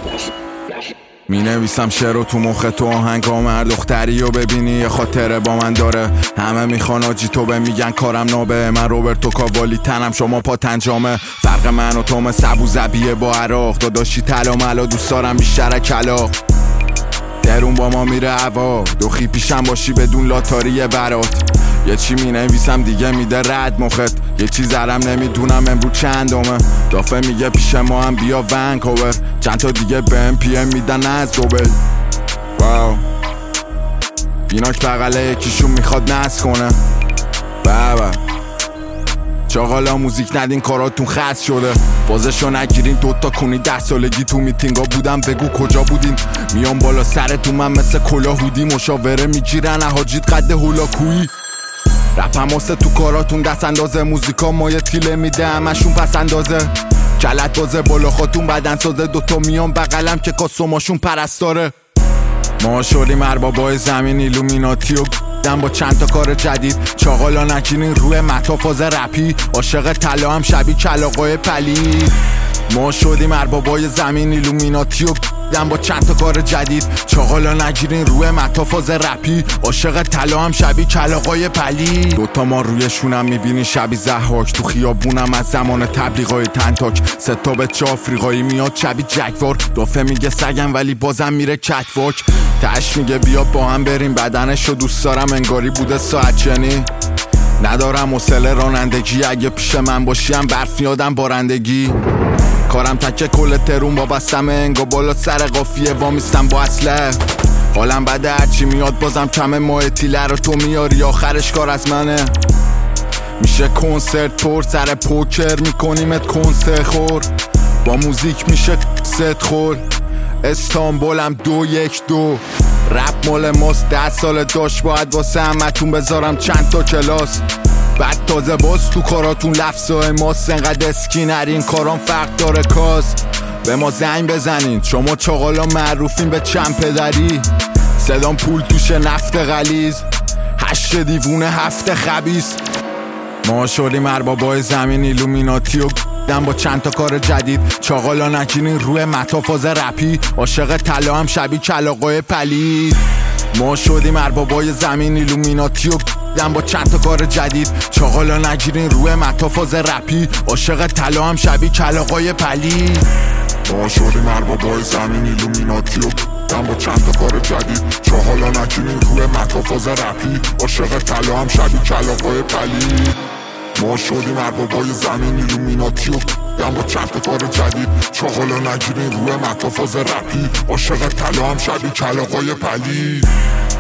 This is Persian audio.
می نویسم شعر و تو مخ تو آهنگام هر دختری و ببینی یه خاطره با من داره. همه میخوان آجی تو به میگن کارم نابه، من روبرتو کاوالی تنم شما پاتنجامه. فرق من و تو سبو زبیه با عراق، داداشی طلا ملا دوست دارم بیشتر کلاق. درون با ما میره هوا، دوخی پیشم باشی بدون لاتاری برات. یه چی می نویسم دیگه میده رد مخت، یه چی زرم نمیدونم امروز چندمه. دافه میگه پیش ما هم بیا ونکوور، چند تا دیگه به ام پی ام میدن از دوبل. واو بیناک بغله یکیشون میخواد نس کنه. بابا چاقالا موزیک ندین کاراتون خست شده، بازشو نگیرین دوتا کنی 10 سالگی تو میتینگا بودم بگو کجا بودین. میام بالا سرتون من مثل کلاهودی، مشاوره میگیرن حاجیت قد هولاکویی. رپم واسه تو کاراتون دست اندازه، موزیکا مایه تیله میده همشون پس اندازه. کلت بازه بالا خاتون بدن سازه، دوتا میان بغلم که کاسوماشون پرستاره. ما شدیم اربابای زمین ایلومیناتی و با چند تا کار جدید. چاقالا نگیرین روی متافاز رپی، عاشق طلا هم شبیه کلاغای پلی. ما شدیم اربابای زمین ایلومیناتی و با چند تا کار جدید. چاقالا نگیرین روی متافاز رپی، عاشق طلا هم شبیه کلاغای پلی. دوتا ما رویشونم میبینی شبیه ضحاک، تو خیابونم از زمان تبلیغای تنتاک. ستا به چه آفریقایی میاد شبیه جگوار، دافه میگه سگم ولی بازم میره کتواک. تش میگه بیا با هم بریم، بدنشو دوست دارم انگاری بوده ساعت چنی. ندارم حوصله رانندگی، اگه پیش من باشیم برف یادم بارندگی. کارم تکه کل ترون با بستم انگا بالا سر قافیه وامیستم با اسلحه. حالم بده هرچی میاد بازم کمه، ماه تیله رو تو میاری آخرش کار از منه. میشه کنسرت پر سر پوکر میکنیمت کنسرت خور، با موزیک میشه ست خور. استانبولم 212 رپ مال ماست، 10 سال داشت باید واسه همتون بذارم چند تا کلاس. بعد تازه باز تو کاراتون لفظای ماست، انقدر اسکینرین کارام فرق داره کاس. به ما زنگ بزنین شما چاقالا معروفین به چند پدری. صدام پول توشه نفت غلیظ، 8 دیوونه 7 خبیث. ما شدیم اربابای زمین ایلومیناتی و با چند تا کار جدید. چاقالا نگیرین روی متافاز رپی، عاشق طلا هم شبیه کلاغای پلی. ما شدیم اربابای زمین ایلومیناتی و با چند تا کار جدید. چاقالا نگیرین روی متافاز رپی، عاشق طلا هم شبیه کلاغای پلی. ما شدیم اربابای زمین ایلومیناتی و با چند تا کار جدید. چاقالا نگیرین روی متافاز رپی، عاشق طلا هم شبیه کلاغای پلی. ما شدیم اربابای زمین ایلومیناتی و با چند تا کار جدید. چاقالا نگیرین روی متافاز رپی، عاشق طلا هم شبیه کلاغای پلی.